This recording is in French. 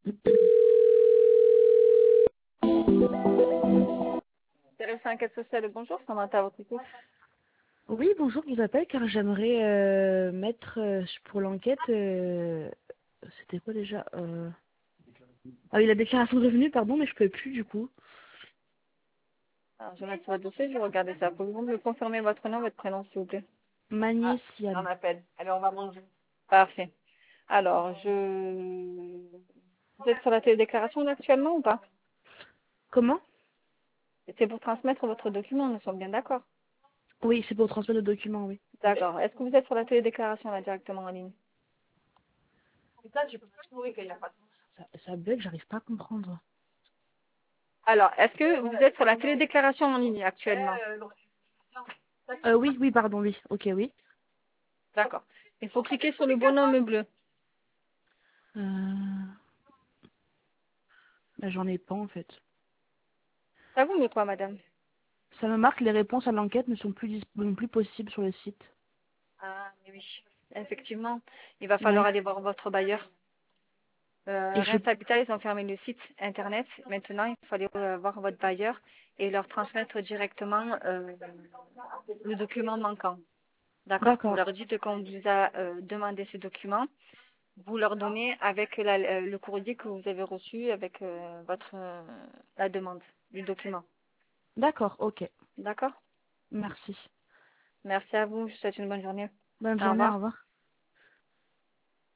Service enquête sociale, bonjour, comment à votre écoute? Oui, bonjour, je vous appelle car j'aimerais mettre pour l'enquête, c'était quoi déjà Ah oui, la déclaration de revenus, pardon, mais je peux plus du coup. Alors, je note votre dossier, je vais regarder ça. Pouvez-vous me confirmer votre nom, votre prénom, s'il vous plaît? Magné Ah, Siam. on appelle. Allez, on va manger. Parfait. Alors, Vous êtes sur la télédéclaration là, actuellement ou pas? Comment? C'est pour transmettre votre document, nous sommes bien d'accord. Oui, c'est pour transmettre le document, oui. D'accord. Est-ce que vous êtes sur la télédéclaration là, directement en ligne? Ça bug, j'arrive pas à comprendre. Alors, est-ce que vous êtes sur la télédéclaration en ligne actuellement? Oui, oui, pardon, oui. Ok, oui. D'accord. Il faut cliquer sur le bonhomme bleu. Euh... Bah, j'en ai pas en fait. Ça vous met quoi, madame? Ça me marque les réponses à l'enquête ne sont plus non plus possibles sur le site. Ah, mais oui. Effectivement, il va falloir Ouais. aller voir votre bailleur. Et je... Rent Habitat, ils ont fermé le site internet. Maintenant, il fallait voir votre bailleur et leur transmettre directement le document manquant. D'accord? Vous D'accord, leur dites qu'on vous a demandé ce document. Vous leur donnez avec le courrier que vous avez reçu avec la demande du document. d'accord, ok. D'accord? Merci. Merci à vous. Je vous souhaite une bonne journée. Bonne Au journée, au revoir. revoir.